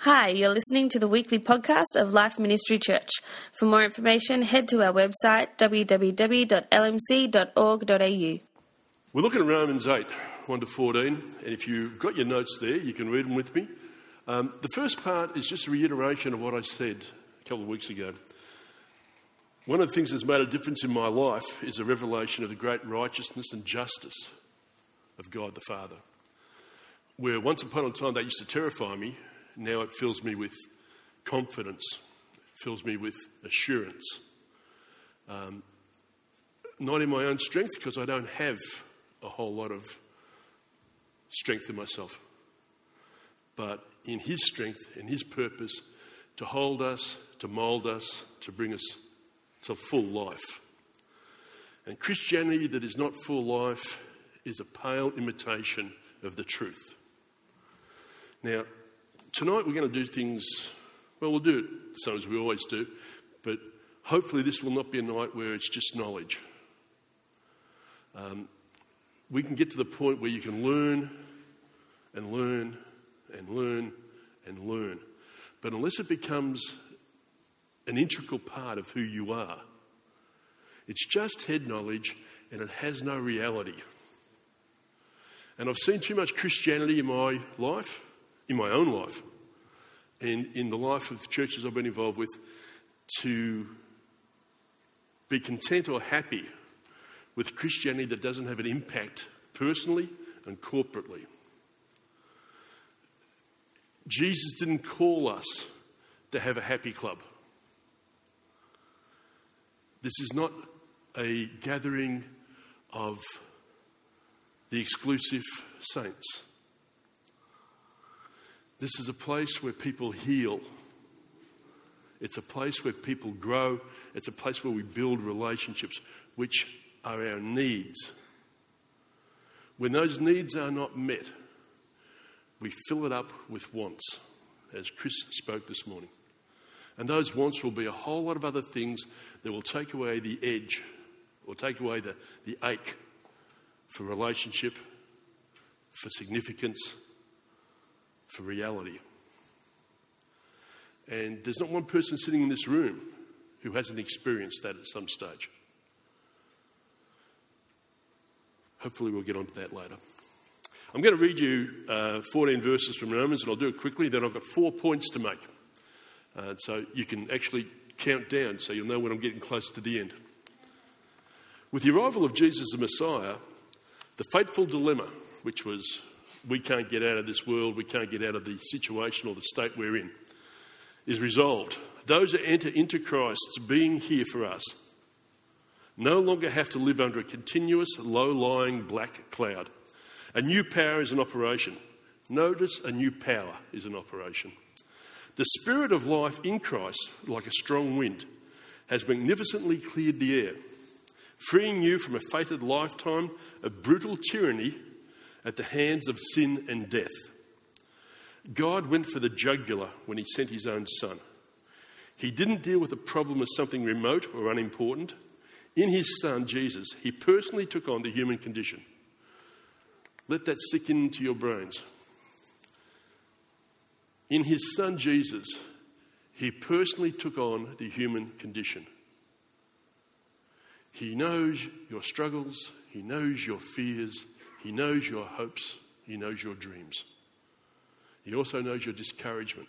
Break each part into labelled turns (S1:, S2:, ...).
S1: Hi, you're listening to the weekly podcast of Life Ministry Church. For more information, head to our website www.lmc.org.au.
S2: We're looking at Romans 8, 1-14, and if you've got your notes there, you can read them with me. The first part is just a reiteration of what I said a couple of weeks ago. One of the things that's made a difference in my life is a revelation of the great righteousness and justice of God the Father. Where once upon a time that used to terrify me, now it fills me with confidence, it fills me with assurance. Not in my own strength, because I don't have a whole lot of strength in myself, but in His strength, in His purpose to hold us, to mould us, to bring us to full life. And Christianity that is not full life is a pale imitation of the truth. Now, tonight we're going to do things, well, we'll do it so as we always do, but hopefully this will not be a night where it's just knowledge. We can get to the point where you can learn and learn and learn and learn. But unless it becomes an integral part of who you are, it's just head knowledge and it has no reality. And I've seen too much Christianity in my life, in my own life, and in the life of churches I've been involved with, to be content or happy with Christianity that doesn't have an impact personally and corporately. Jesus didn't call us to have a happy club. This is not a gathering of the exclusive saints. This is a place where people heal. It's a place where people grow. It's a place where we build relationships, which are our needs. When those needs are not met, we fill it up with wants, as Chris spoke this morning. And those wants will be a whole lot of other things that will take away the edge or take away the ache for relationship, for significance, for reality. And there's not one person sitting in this room who hasn't experienced that at some stage. Hopefully we'll get onto that later. I'm going to read you 14 verses from Romans, and I'll do it quickly. Then I've got 4 points to make. So you can actually count down so you'll know when I'm getting close to the end. With the arrival of Jesus the Messiah, the fateful dilemma, which was we can't get out of this world, we can't get out of the situation or the state we're in, is resolved. Those that enter into Christ's being here for us no longer have to live under a continuous, low-lying black cloud. A new power is in operation. Notice, a new power is in operation. The Spirit of life in Christ, like a strong wind, has magnificently cleared the air, freeing you from a fated lifetime of brutal tyranny at the hands of sin and death. God went for the jugular when He sent His own Son. He didn't deal with the problem as something remote or unimportant. In His Son, Jesus, He personally took on the human condition. Let that sink into your brains. In His Son, Jesus, He personally took on the human condition. He knows your struggles. He knows your fears. He knows your hopes. He knows your dreams. He also knows your discouragement.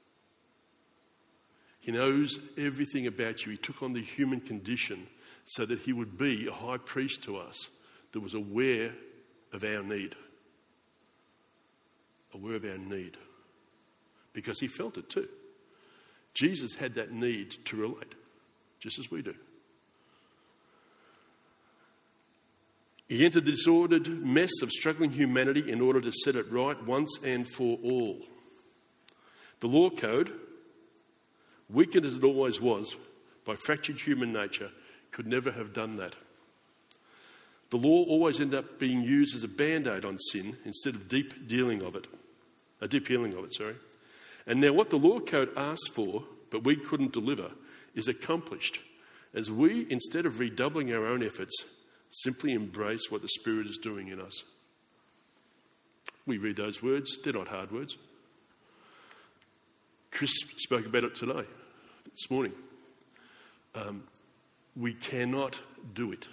S2: He knows everything about you. He took on the human condition so that He would be a high priest to us that was aware of our need. Aware of our need. Because He felt it too. Jesus had that need to relate, just as we do. He entered the disordered mess of struggling humanity in order to set it right once and for all. The law code, weakened as it always was by fractured human nature, could never have done that. The law always ended up being used as a band-aid on sin instead of deep healing of it. And now what the law code asked for, but we couldn't deliver, is accomplished as we, instead of redoubling our own efforts, simply embrace what the Spirit is doing in us. We read those words, they're not hard words. Chris spoke about it today, this morning. We cannot do it.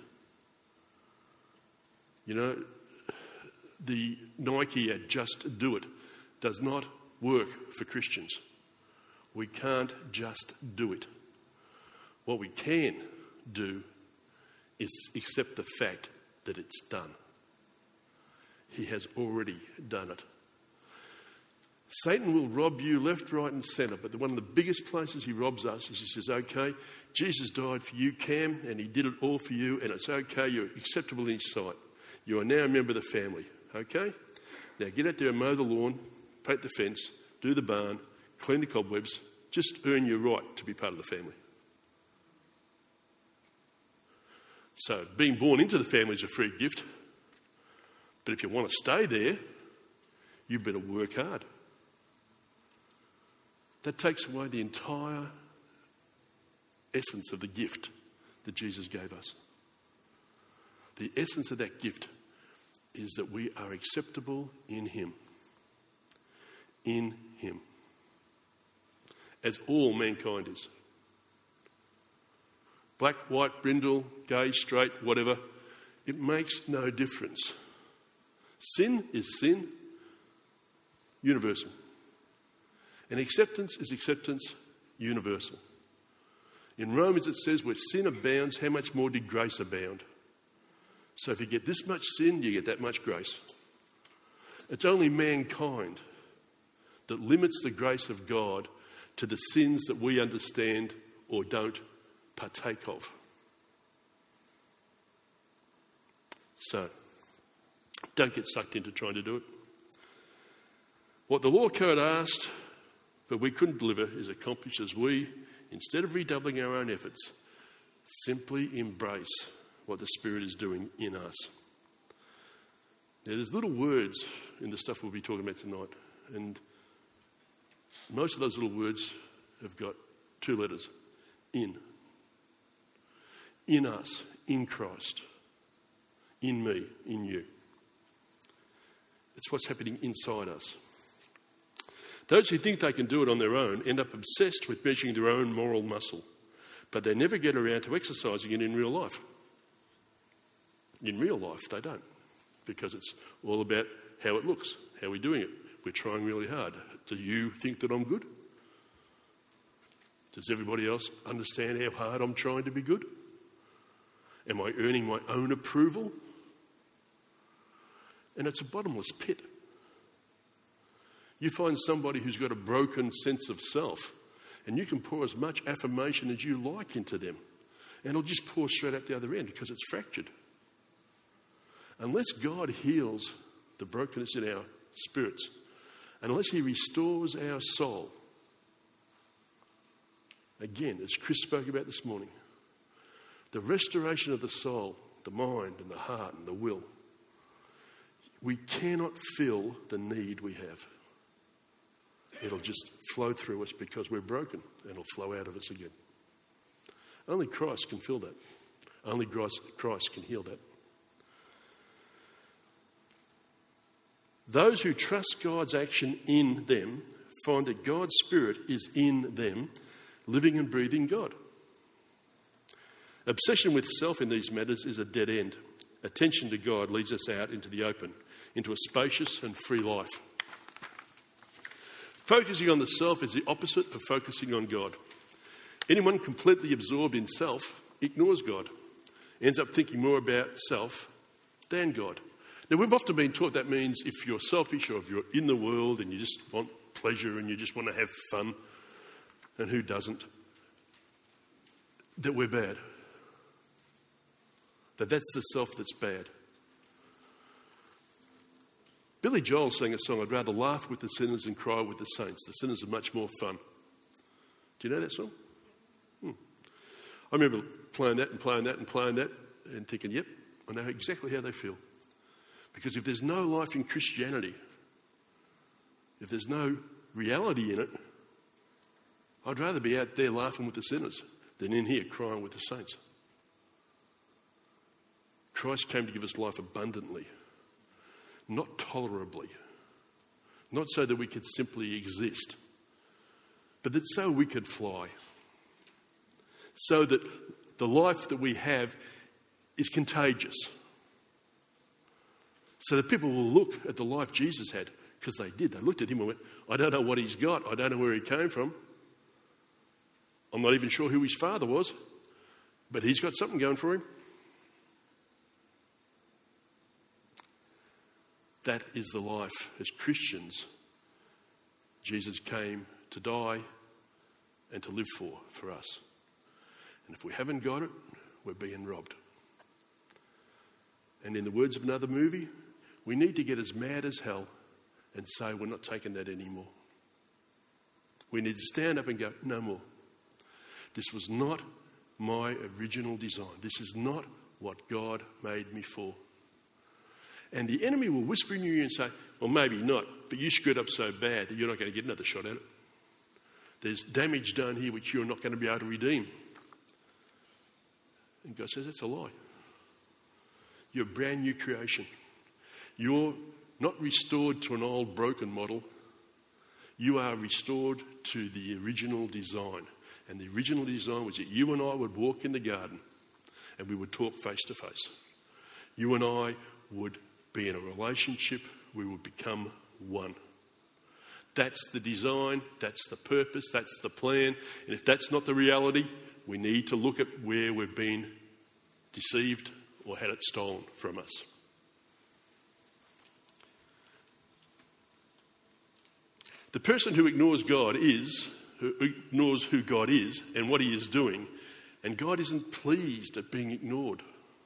S2: You know, the Nike ad, "Just do it," does not work for Christians. We can't just do it. What we can do is accept the fact that it's done. He has already done it. Satan will rob you left, right and centre, but one of the biggest places he robs us is he says, okay, Jesus died for you, Cam, and he did it all for you, and it's okay, you're acceptable in his sight. You are now a member of the family, okay? Now get out there and mow the lawn, paint the fence, do the barn, clean the cobwebs, just earn your right to be part of the family. So being born into the family is a free gift, but if you want to stay there, you better work hard. That takes away the entire essence of the gift that Jesus gave us. The essence of that gift is that we are acceptable in Him. In Him. As all mankind is. Black, white, brindle, gay, straight, whatever. It makes no difference. Sin is sin. Universal. And acceptance is acceptance. Universal. In Romans it says, where sin abounds, how much more did grace abound? So if you get this much sin, you get that much grace. It's only mankind that limits the grace of God to the sins that we understand or don't partake of. So, don't get sucked into trying to do it. What the law code asked, but we couldn't deliver, is accomplished as we, instead of redoubling our own efforts, simply embrace what the Spirit is doing in us. Now, there's little words in the stuff we'll be talking about tonight, and most of those little words have got 2 letters. In. In us, in Christ. In me, in you. It's what's happening inside us. Those who think they can do it on their own end up obsessed with measuring their own moral muscle, but they never get around to exercising it in real life. In real life, they don't, because it's all about how it looks, how we're doing it. We're trying really hard. Do you think that I'm good? Does everybody else understand how hard I'm trying to be good? Am I earning my own approval? And it's a bottomless pit. You find somebody who's got a broken sense of self, and you can pour as much affirmation as you like into them, and it'll just pour straight out the other end because it's fractured. Unless God heals the brokenness in our spirits, and unless He restores our soul, again, as Chris spoke about this morning, the restoration of the soul, the mind and the heart and the will, we cannot fill the need we have. It'll just flow through us because we're broken, and it'll flow out of us again. Only Christ can fill that. Only Christ can heal that. Those who trust God's action in them find that God's Spirit is in them, living and breathing God. Obsession with self in these matters is a dead end. Attention to God leads us out into the open, into a spacious and free life. Focusing on the self is the opposite of focusing on God. Anyone completely absorbed in self ignores God, ends up thinking more about self than God. Now, we've often been taught that means if you're selfish or if you're in the world and you just want pleasure and you just want to have fun, and who doesn't, that we're bad. That's the self that's bad. Billy Joel sang a song, I'd rather laugh with the sinners and cry with the saints. The sinners are much more fun. Do you know that song? I remember playing that and playing that and playing that and thinking, yep, I know exactly how they feel. Because if there's no life in Christianity, if there's no reality in it, I'd rather be out there laughing with the sinners than in here crying with the saints. Christ came to give us life abundantly, not tolerably, not so that we could simply exist, but that so we could fly. So that the life that we have is contagious. So that people will look at the life Jesus had, because they did. They looked at him and went, I don't know what he's got. I don't know where he came from. I'm not even sure who his father was, but he's got something going for him. That is the life as Christians Jesus came to die and to live for us. And if we haven't got it, we're being robbed. And in the words of another movie, we need to get as mad as hell and say we're not taking that anymore. We need to stand up and go, no more. This was not my original design. This is not what God made me for. And the enemy will whisper in your ear and say, well, maybe not, but you screwed up so bad that you're not going to get another shot at it. There's damage done here which you're not going to be able to redeem. And God says, that's a lie. You're a brand new creation. You're not restored to an old broken model. You are restored to the original design. And the original design was that you and I would walk in the garden and we would talk face to face. You and I would be in a relationship. We would become one. That's the design. That's the purpose. That's the plan. And if that's not the reality, we need to look at where we've been deceived or had it stolen from us. The person who ignores God who ignores who God is and what he is doing, and God isn't pleased at being ignored.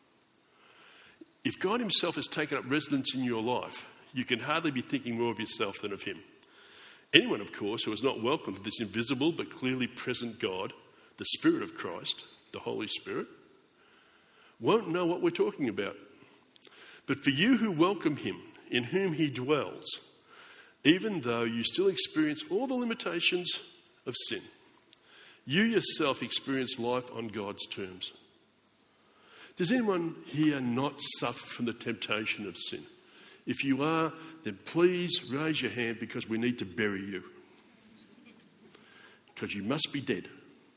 S2: If God himself has taken up residence in your life, you can hardly be thinking more of yourself than of him. Anyone, of course, who has not welcomed this invisible but clearly present God, the Spirit of Christ, the Holy Spirit, won't know what we're talking about. But for you who welcome him, in whom he dwells, even though you still experience all the limitations of sin, you yourself experience life on God's terms. Does anyone here not suffer from the temptation of sin? If you are, then please raise your hand, because we need to bury you. Because you must be dead.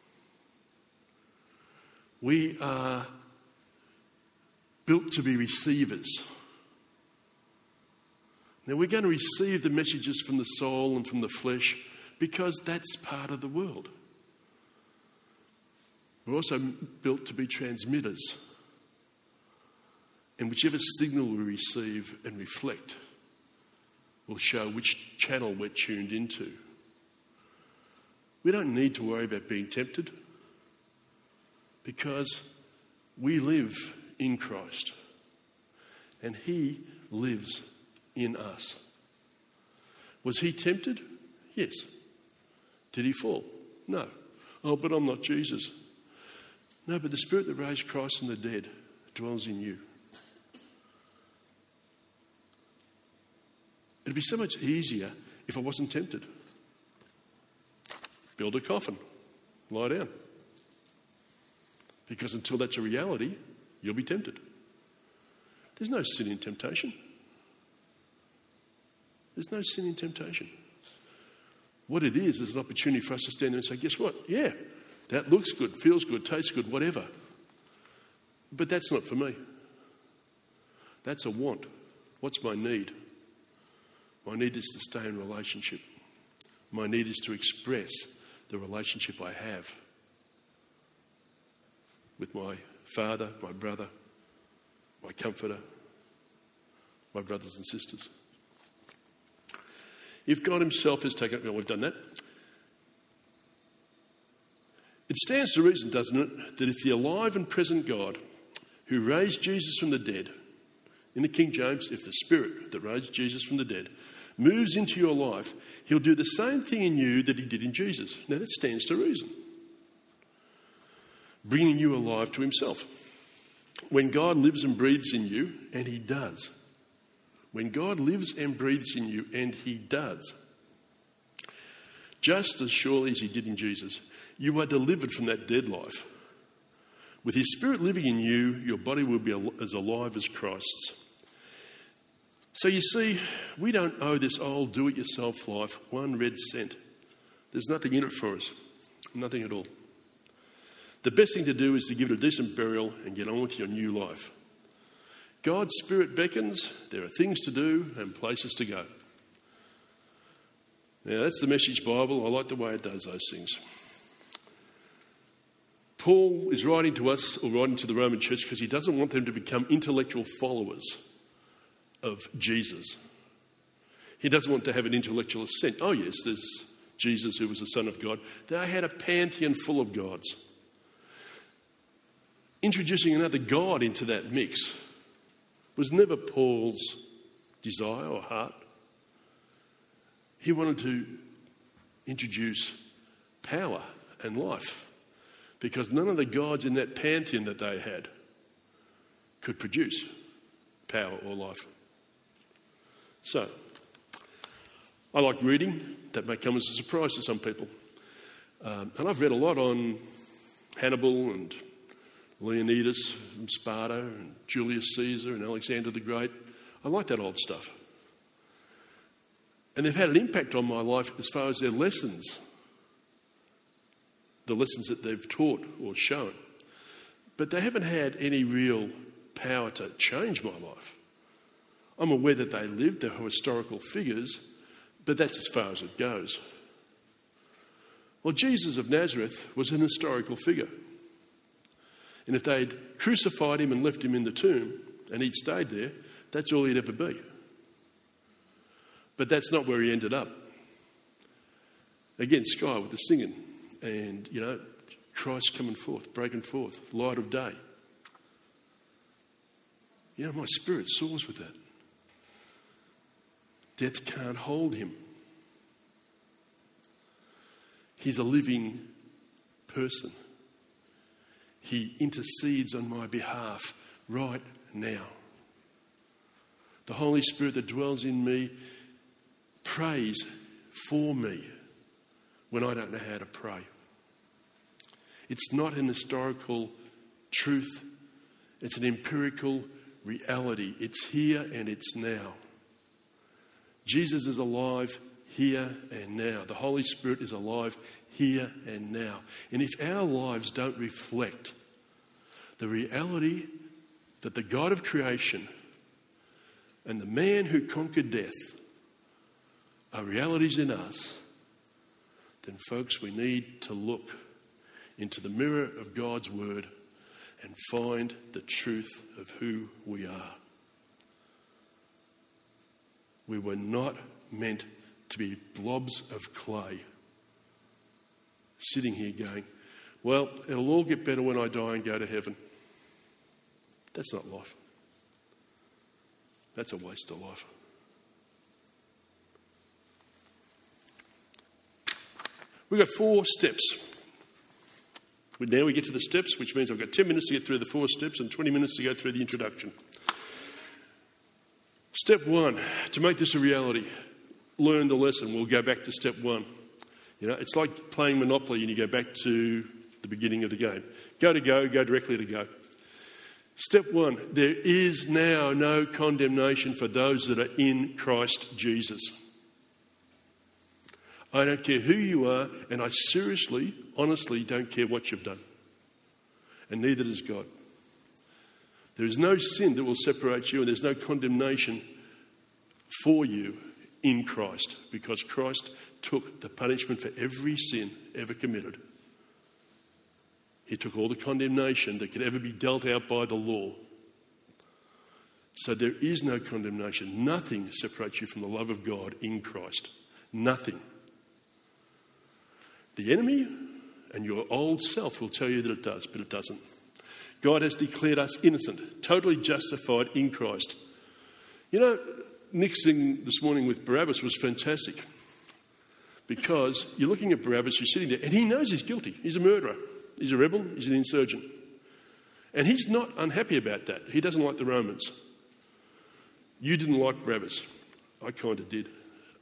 S2: We are built to be receivers. Now, we're going to receive the messages from the soul and from the flesh because that's part of the world. We're also built to be transmitters. And whichever signal we receive and reflect will show which channel we're tuned into. We don't need to worry about being tempted because we live in Christ and he lives in us. Was he tempted? Yes. Did he fall? No. Oh, but I'm not Jesus. No, but the Spirit that raised Christ from the dead dwells in you. It'd be so much easier if I wasn't tempted. Build a coffin. Lie down. Because until that's a reality, you'll be tempted. There's no sin in temptation. There's no sin in temptation. What it is an opportunity for us to stand there and say, guess what? Yeah, that looks good, feels good, tastes good, whatever. But that's not for me. That's a want. What's my need? My need is to stay in relationship. My need is to express the relationship I have with my father, my brother, my comforter, my brothers and sisters. If God himself has taken, well, we've done that. It stands to reason, doesn't it, that if the alive and present God who raised Jesus from the dead, in the King James, if the Spirit that raised Jesus from the dead moves into your life, he'll do the same thing in you that he did in Jesus. Now that stands to reason. Bringing you alive to himself. When God lives and breathes in you, and he does. When God lives and breathes in you, and he does. Just as surely as he did in Jesus, you are delivered from that dead life. With his Spirit living in you, your body will be as alive as Christ's. So you see, we don't owe this old do-it-yourself life one red cent. There's nothing in it for us. Nothing at all. The best thing to do is to give it a decent burial and get on with your new life. God's Spirit beckons. There are things to do and places to go. Now, that's the Message Bible. I like the way it does those things. Paul is writing to us, or writing to the Roman church, because he doesn't want them to become intellectual followers of Jesus. He doesn't want to have an intellectual assent. Oh yes, there's Jesus who was the Son of God. They had a pantheon full of gods. Introducing another God into that mix was never Paul's desire or heart. He wanted to introduce power and life, because none of the gods in that pantheon that they had could produce power or life. So, I like reading. That may come as a surprise to some people. And I've read a lot on Hannibal and Leonidas and Sparta and Julius Caesar and Alexander the Great. I like that old stuff. And they've had an impact on my life as far as their lessons, the lessons that they've taught or shown. But they haven't had any real power to change my life. I'm aware that they lived, they're historical figures, but that's as far as it goes. Well, Jesus of Nazareth was an historical figure. And if they'd crucified him and left him in the tomb and he'd stayed there, that's all he'd ever be. But that's not where he ended up. Again, sky with the singing and, Christ coming forth, breaking forth, light of day. My spirit soars with that. Death can't hold him. He's a living person. He intercedes on my behalf right now. The Holy Spirit that dwells in me prays for me when I don't know how to pray. It's not an historical truth. It's an empirical reality. It's here and it's now. Jesus is alive here and now. The Holy Spirit is alive here and now. And if our lives don't reflect the reality that the God of creation and the man who conquered death are realities in us, then folks, we need to look into the mirror of God's word and find the truth of who we are. We were not meant to be blobs of clay sitting here going, well, it'll all get better when I die and go to heaven. That's not life. That's a waste of life. We've got 4 steps. Now we get to the steps, which means I've got 10 minutes to get through the 4 steps and 20 minutes to go through the introduction. Step 1, to make this a reality, learn the lesson. We'll go back to step 1. It's like playing Monopoly and you go back to the beginning of the game. Go directly to go. Step 1, there is now no condemnation for those that are in Christ Jesus. I don't care who you are, and I seriously, honestly don't care what you've done. And neither does God. There is no sin that will separate you, and there's no condemnation for you in Christ, because Christ took the punishment for every sin ever committed. He took all the condemnation that could ever be dealt out by the law. So there is no condemnation. Nothing separates you from the love of God in Christ. Nothing. The enemy and your old self will tell you that it does, but it doesn't. God has declared us innocent, totally justified in Christ. Nick's thing this morning with Barabbas was fantastic, because you're looking at Barabbas, you're sitting there, and he knows he's guilty. He's a murderer. He's a rebel. He's an insurgent. And he's not unhappy about that. He doesn't like the Romans. You didn't like Barabbas. I kind of did.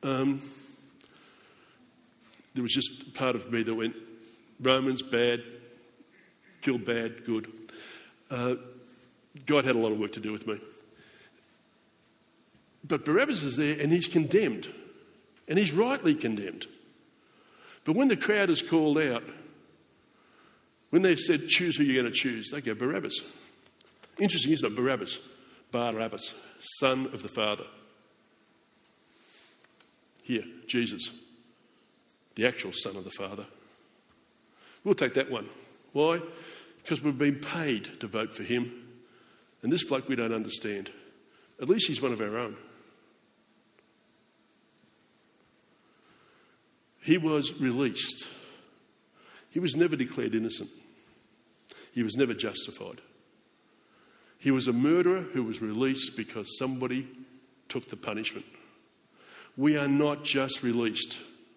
S2: There was just part of me that went, Romans, bad, kill bad, good. God had a lot of work to do with me. But Barabbas is there and he's condemned. And he's rightly condemned. But when the crowd is called out, when they said, choose who you're going to choose, they go Barabbas. Interesting, isn't it? Barabbas, son of the Father. Here, Jesus, the actual son of the Father. We'll take that one. Why? Because we've been paid to vote for him. And this bloke we don't understand. At least he's one of our own. He was released. He was never declared innocent. He was never justified. He was a murderer who was released because somebody took the punishment. We are not just released.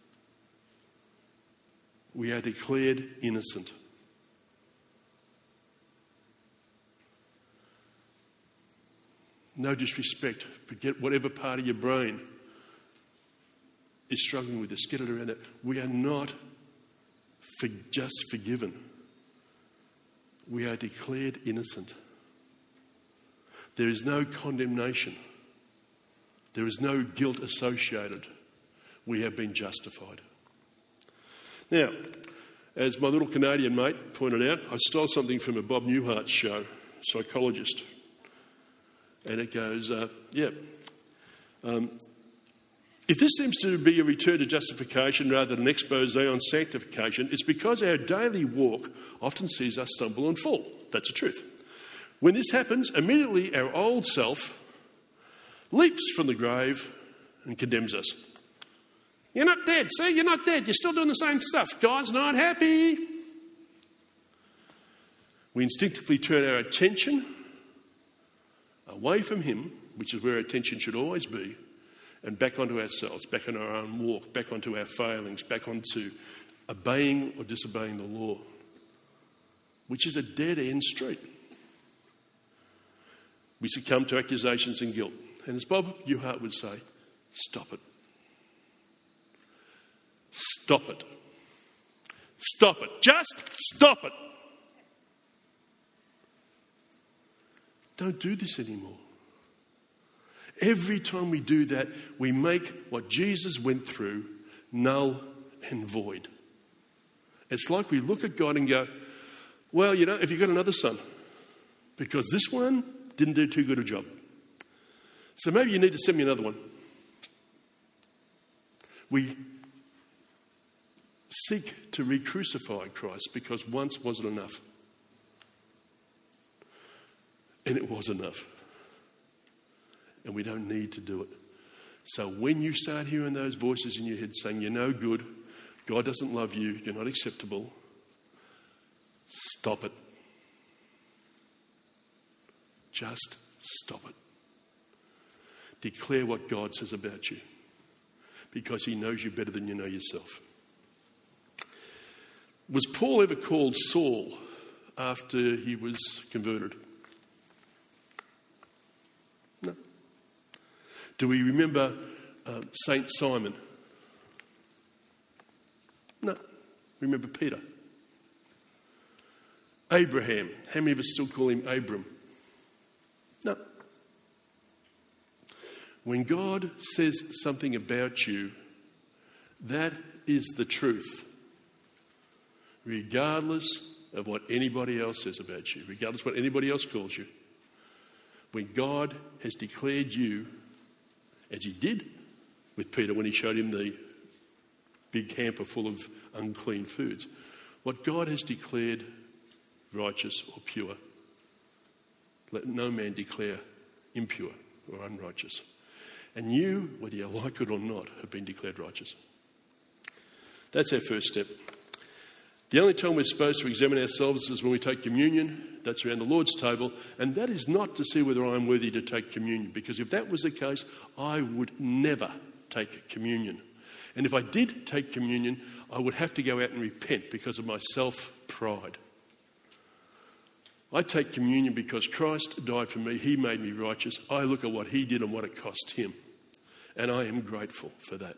S2: We are declared innocent. No disrespect. Forget whatever part of your brain is struggling with this. Get it around that. We are not just forgiven. We are declared innocent. There is no condemnation. There is no guilt associated. We have been justified. Now, as my little Canadian mate pointed out, I stole something from a Bob Newhart show, psychologist. And it goes, if this seems to be a return to justification rather than an expose on sanctification, it's because our daily walk often sees us stumble and fall. That's the truth. When this happens, immediately our old self leaps from the grave and condemns us. You're not dead. See, you're not dead. You're still doing the same stuff. God's not happy. We instinctively turn our attention away from him, which is where our attention should always be, and back onto ourselves, back on our own walk, back onto our failings, back onto obeying or disobeying the law, which is a dead-end street. We succumb to accusations and guilt. And as Bob Newhart would say, stop it. Stop it. Stop it. Just stop it. Don't do this anymore. Every time we do that, we make what Jesus went through null and void. It's like we look at God and go, well, you know, have you got another son? Because this one didn't do too good a job. So maybe you need to send me another one. We seek to re-crucify Christ because once wasn't enough. And it was enough. And we don't need to do it. So when you start hearing those voices in your head saying, you're no good, God doesn't love you, you're not acceptable, stop it. Just stop it. Declare what God says about you, because he knows you better than you know yourself. Was Paul ever called Saul after he was converted? No. Do we remember Saint Simon? No. Remember Peter? Abraham. How many of us still call him Abram? No. When God says something about you, that is the truth. Regardless of what anybody else says about you, regardless of what anybody else calls you. When God has declared you, as he did with Peter when he showed him the big hamper full of unclean foods, what God has declared righteous or pure, let no man declare impure or unrighteous. And you, whether you like it or not, have been declared righteous. That's our first step. The only time we're supposed to examine ourselves is when we take communion. That's around the Lord's table. And that is not to see whether I'm worthy to take communion. Because if that was the case, I would never take communion. And if I did take communion, I would have to go out and repent because of my self-pride. I take communion because Christ died for me. He made me righteous. I look at what he did and what it cost him. And I am grateful for that.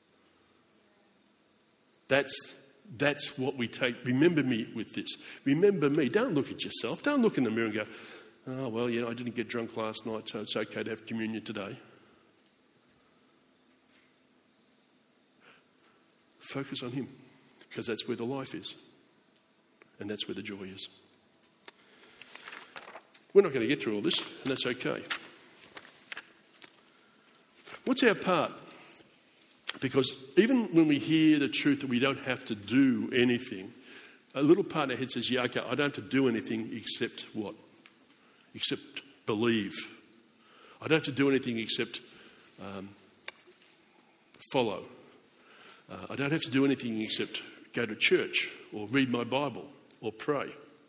S2: That's what we take. Remember me with this. Remember me. Don't look at yourself. Don't look in the mirror and go, oh, well, you know, I didn't get drunk last night, so it's okay to have communion today. Focus on him. because that's where the life is. And that's where the joy is. We're not going to get through all this, and that's okay. What's our part? Because even when we hear the truth that we don't have to do anything, a little part in our head says, yeah, okay, I don't have to do anything except what? Except believe. I don't have to do anything except follow. I don't have to do anything except go to church or read my Bible or pray.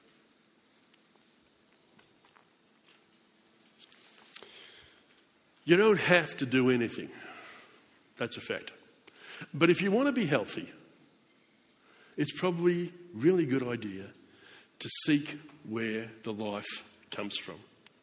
S2: You don't have to do anything. That's a fact. But if you want to be healthy, it's probably a really good idea to seek where the life comes from.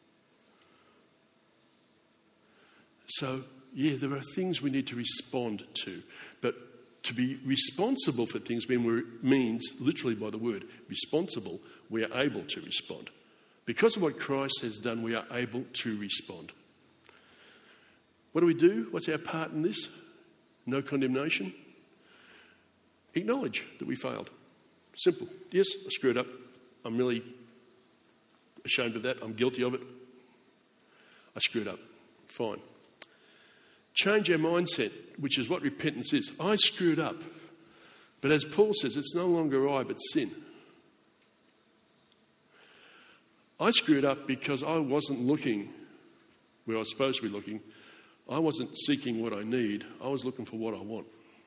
S2: So, yeah, there are things we need to respond to. But to be responsible for things means, literally by the word responsible, we are able to respond. Because of what Christ has done, we are able to respond. What do? What's our part in this? No condemnation. Acknowledge that we failed. Simple. Yes, I screwed up. I'm really ashamed of that. I'm guilty of it. I screwed up. Fine. Change our mindset, which is what repentance is. I screwed up. But as Paul says, it's no longer I, but sin. I screwed up because I wasn't looking where I was supposed to be looking. I wasn't seeking what I need. I was looking for what I want.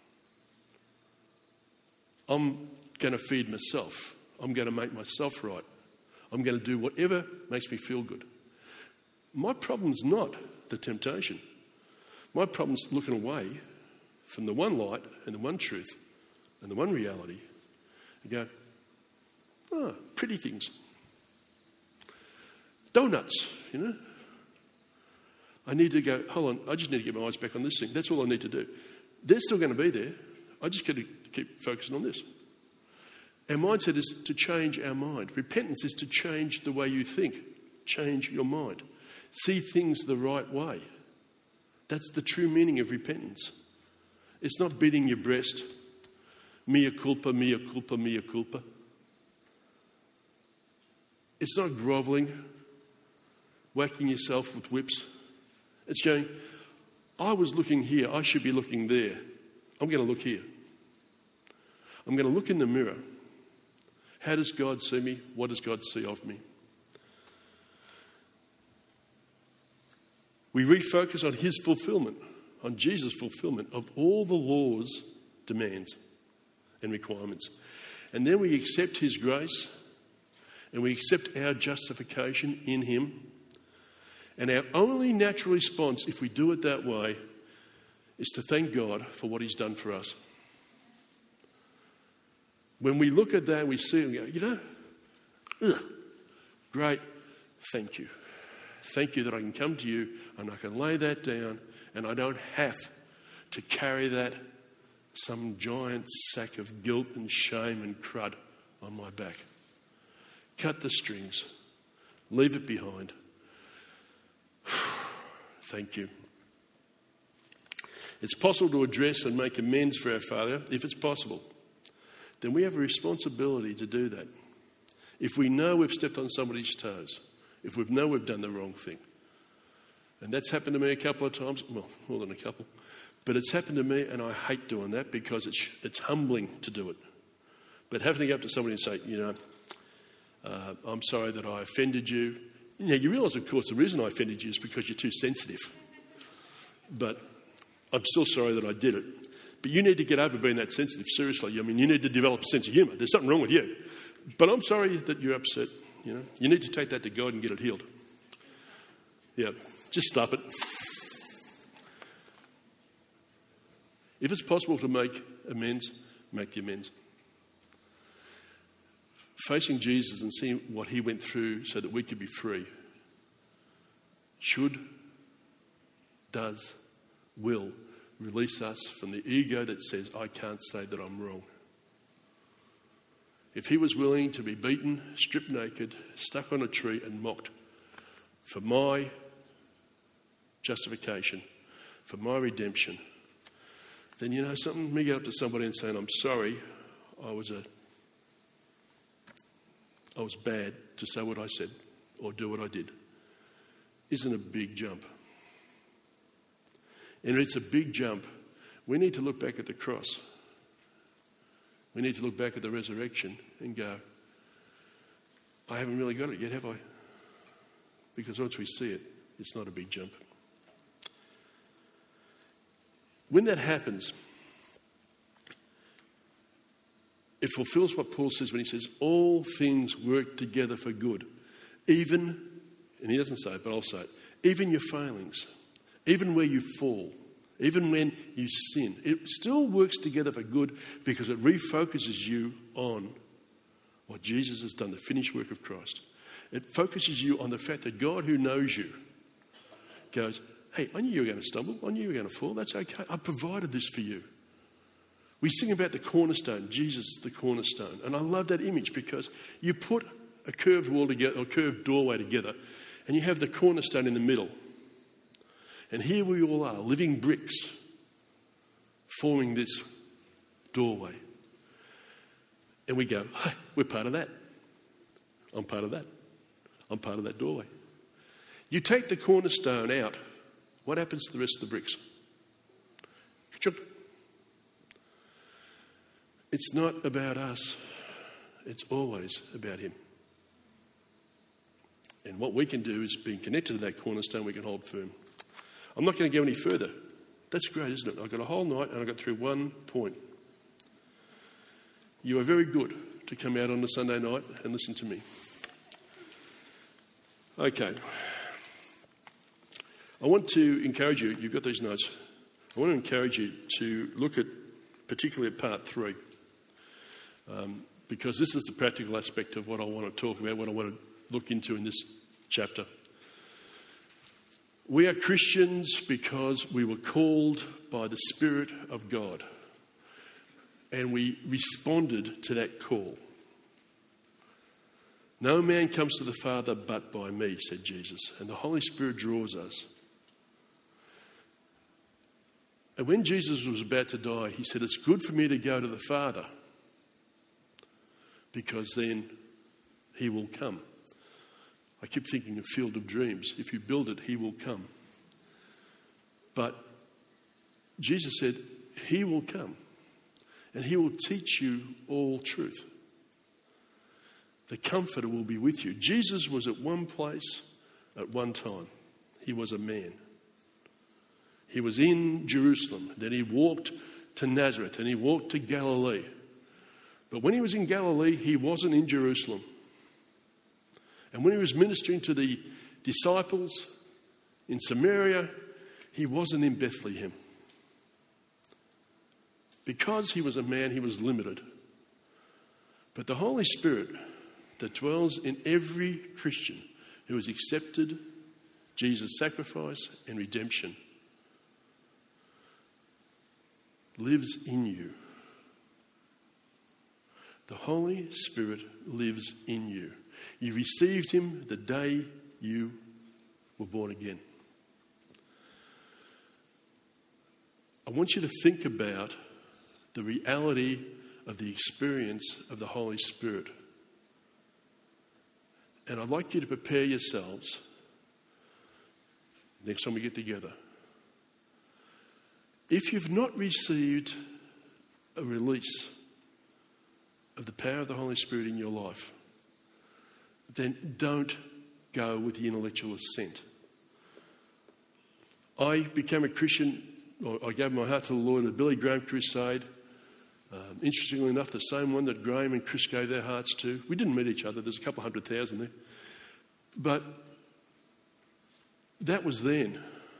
S2: I'm going to feed myself. I'm going to make myself right. I'm going to do whatever makes me feel good. My problem's not the temptation. My problem's looking away from the one light and the one truth and the one reality and go, oh, pretty things. Donuts, you know. I need to go, hold on, I just need to get my eyes back on this thing. That's all I need to do. They're still going to be there. I just got to keep focusing on this. Our mindset is to change our mind. Repentance is to change the way you think. Change your mind. See things the right way. That's the true meaning of repentance. It's not beating your breast. Mea culpa, mea culpa, mea culpa. It's not grovelling, whacking yourself with whips. It's going, I was looking here, I should be looking there. I'm going to look here. I'm going to look in the mirror. How does God see me? What does God see of me? We refocus on his fulfillment, on Jesus' fulfillment of all the law's demands and requirements. And then we accept his grace and we accept our justification in him. And our only natural response, if we do it that way, is to thank God for what he's done for us. When we look at that, we see it and go, you know, great, thank you. Thank you that I can come to you and I can lay that down and I don't have to carry that, some giant sack of guilt and shame and crud on my back. Cut the strings. Leave it behind. Thank you. It's possible to address and make amends for our failure, if it's possible. Then we have a responsibility to do that. If we know we've stepped on somebody's toes, if we know we've done the wrong thing. And that's happened to me a couple of times, well, more than a couple. But it's happened to me and I hate doing that because it's humbling to do it. But having to go up to somebody and say, you know, I'm sorry that I offended you. You know, you realise, of course, the reason I offended you is because you're too sensitive. But I'm still sorry that I did it. But you need to get over being that sensitive, seriously. I mean, you need to develop a sense of humour. There's something wrong with you. But I'm sorry that you're upset. You know, you need to take that to God and get it healed. Yeah, just stop it. If it's possible to make amends, make the amends. Facing Jesus and seeing what he went through so that we could be free should, does, will release us from the ego that says, I can't say that I'm wrong. If he was willing to be beaten, stripped naked, stuck on a tree and mocked for my justification, for my redemption, then you know something? Me go up to somebody and saying, I'm sorry, I was bad to say what I said or do what I did isn't a big jump. And it's a big jump. We need to look back at the cross. We need to look back at the resurrection and go, I haven't really got it yet, have I? Because once we see it, it's not a big jump. When that happens, it fulfills what Paul says when he says, all things work together for good. Even, and he doesn't say it, but I'll say it, even your failings, even where you fall, even when you sin, it still works together for good because it refocuses you on what Jesus has done, the finished work of Christ. It focuses you on the fact that God, who knows you, goes, hey, I knew you were going to stumble. I knew you were going to fall. That's okay. I provided this for you. We sing about the cornerstone, Jesus the cornerstone. And I love that image because you put a curved wall together, or curved doorway together, and you have the cornerstone in the middle. And here we all are, living bricks, forming this doorway. And we go, hey, we're part of that. I'm part of that. I'm part of that doorway. You take the cornerstone out, what happens to the rest of the bricks? It's not about us. It's always about him. And what we can do is, being connected to that cornerstone, we can hold firm. I'm not going to go any further. That's great, isn't it? I've got a whole night and I got through one point. You are very good to come out on a Sunday night and listen to me. Okay. I want to encourage you, you've got these notes, I want to encourage you to look at, particularly at part 3, because this is the practical aspect of what I want to talk about, what I want to look into in this chapter. We are Christians because we were called by the Spirit of God, and we responded to that call. No man comes to the Father but by me, said Jesus, and the Holy Spirit draws us. And when Jesus was about to die, he said, it's good for me to go to the Father because then he will come. I keep thinking of Field of Dreams. If you build it, he will come. But Jesus said, he will come and he will teach you all truth. The Comforter will be with you. Jesus was at one place at one time. He was a man. He was in Jerusalem. Then he walked to Nazareth and he walked to Galilee. But when he was in Galilee, he wasn't in Jerusalem. And when he was ministering to the disciples in Samaria, he wasn't in Bethlehem. Because he was a man, he was limited. But the Holy Spirit that dwells in every Christian who has accepted Jesus' sacrifice and redemption lives in you. The Holy Spirit lives in you. You received him the day you were born again. I want you to think about the reality of the experience of the Holy Spirit. And I'd like you to prepare yourselves next time we get together. If you've not received a release of the power of the Holy Spirit in your life, then don't go with the intellectual assent. I became a Christian, or I gave my heart to the Lord at the Billy Graham crusade. Interestingly enough, the same one that Graham and Chris gave their hearts to. We didn't meet each other. There's a couple 100,000 there. But that was then.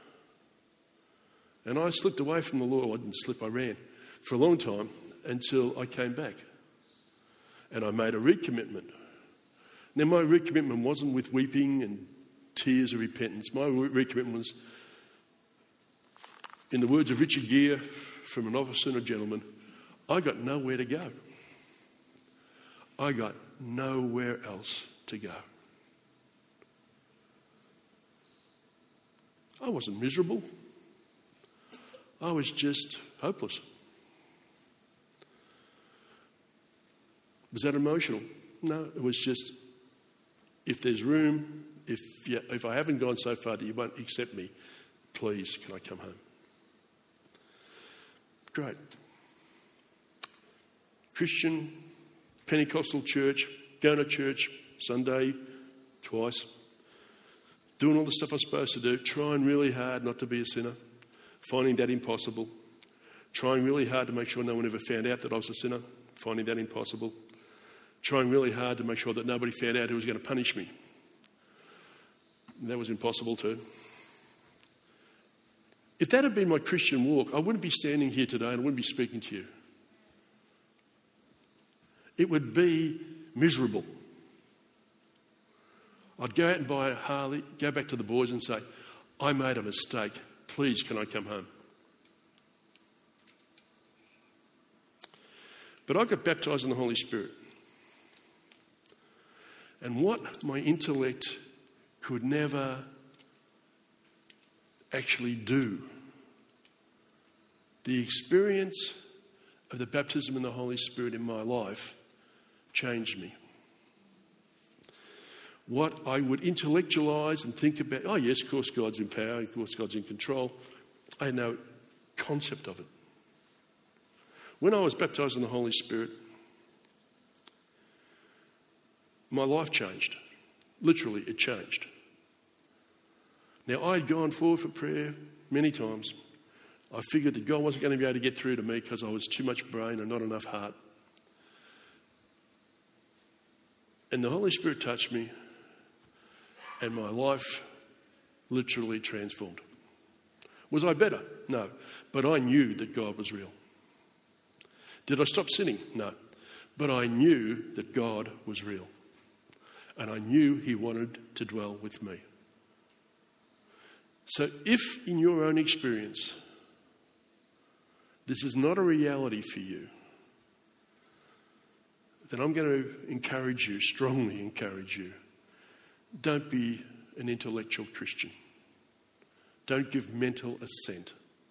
S2: And I slipped away from the Lord. I didn't slip, I ran for a long time until I came back. And I made a recommitment. Now, my recommitment wasn't with weeping and tears of repentance. My recommitment was, in the words of Richard Gere, from An Officer and a Gentleman, I got nowhere to go. I got nowhere else to go. I wasn't miserable. I was just hopeless. Was that emotional? No, it was just, if there's room, if I haven't gone so far that you won't accept me, please, can I come home? Great. Christian, Pentecostal church, going to church Sunday twice, doing all the stuff I'm supposed to do, trying really hard not to be a sinner, finding that impossible, trying really hard to make sure no one ever found out that I was a sinner, finding that impossible, trying really hard to make sure that nobody found out who was going to punish me. And that was impossible too. If that had been my Christian walk, I wouldn't be standing here today and I wouldn't be speaking to you. It would be miserable. I'd go out and buy a Harley, go back to the boys and say, I made a mistake. Please, can I come home? But I got baptised in the Holy Spirit. And what my intellect could never actually do, the experience of the baptism in the Holy Spirit in my life changed me. What I would intellectualise and think about, oh yes, of course God's in power, of course God's in control, I had no concept of it. When I was baptised in the Holy Spirit, my life changed. Literally, it changed. Now, I had gone forward for prayer many times. I figured that God wasn't going to be able to get through to me because I was too much brain and not enough heart. And the Holy Spirit touched me, and my life literally transformed. Was I better? No. But I knew that God was real. Did I stop sinning? No. But I knew that God was real. And I knew he wanted to dwell with me. So if in your own experience this is not a reality for you, then I'm going to encourage you, strongly encourage you, don't be an intellectual Christian. Don't give mental assent.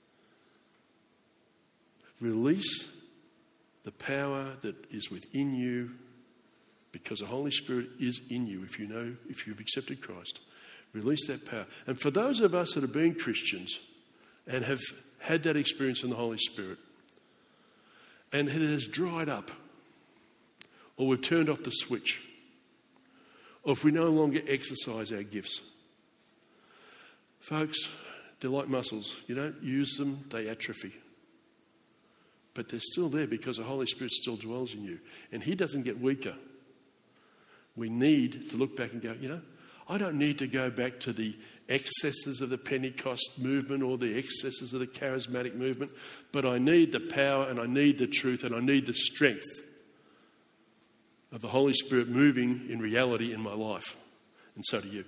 S2: Release the power that is within you, because the Holy Spirit is in you if you've accepted Christ. Release that power. And for those of us that have been Christians and have had that experience in the Holy Spirit, and it has dried up, or we've turned off the switch, or if we no longer exercise our gifts. Folks, they're like muscles. You don't use them, they atrophy. But they're still there because the Holy Spirit still dwells in you. And he doesn't get weaker. We need to look back and go, I don't need to go back to the excesses of the Pentecost movement or the excesses of the charismatic movement, but I need the power and I need the truth and I need the strength of the Holy Spirit moving in reality in my life. And so do you.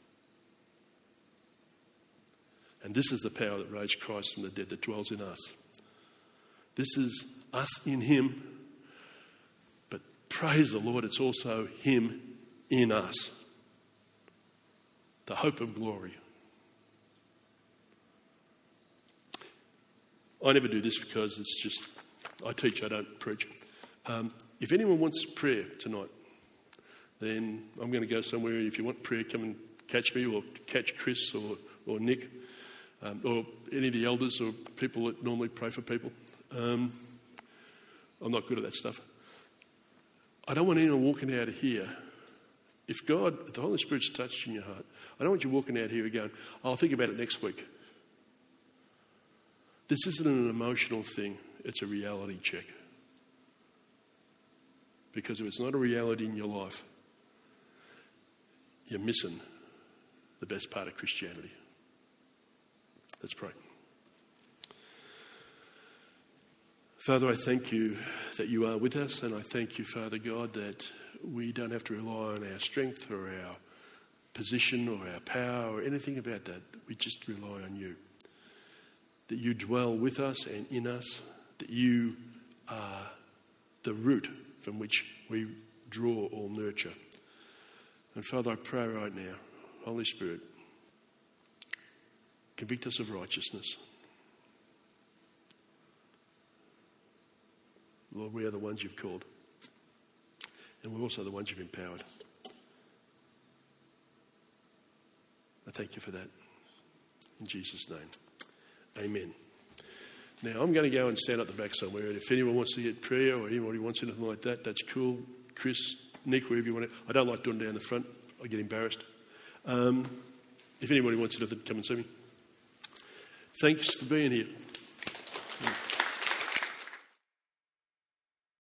S2: And this is the power that raised Christ from the dead that dwells in us. This is us in him, but praise the Lord, it's also him in us. The hope of glory. I never do this because it's just, I teach, I don't preach. If anyone wants prayer tonight, then I'm going to go somewhere. If you want prayer, come and catch me or catch Chris or Nick or any of the elders or people that normally pray for people. I'm not good at that stuff. I don't want anyone walking out of here. If the Holy Spirit's touched in your heart, I don't want you walking out here and going, I'll think about it next week. This isn't an emotional thing. It's a reality check. Because if it's not a reality in your life, you're missing the best part of Christianity. Let's pray. Father, I thank you that you are with us, and I thank you, Father God, that we don't have to rely on our strength or our position or our power or anything about that. We just rely on you. That you dwell with us and in us, that you are the root from which we draw all nurture. And Father, I pray right now, Holy Spirit, convict us of righteousness. Lord, we are the ones you've called. and we're also the ones you've empowered. I thank you for that. In Jesus' name, amen. Now, I'm going to go and stand at the back somewhere, and if anyone wants to get prayer or anybody wants anything like that, that's cool. Chris, Nick, wherever you want to. I don't like doing it down the front. I get embarrassed. If anybody wants anything, come and see me. Thanks for being here.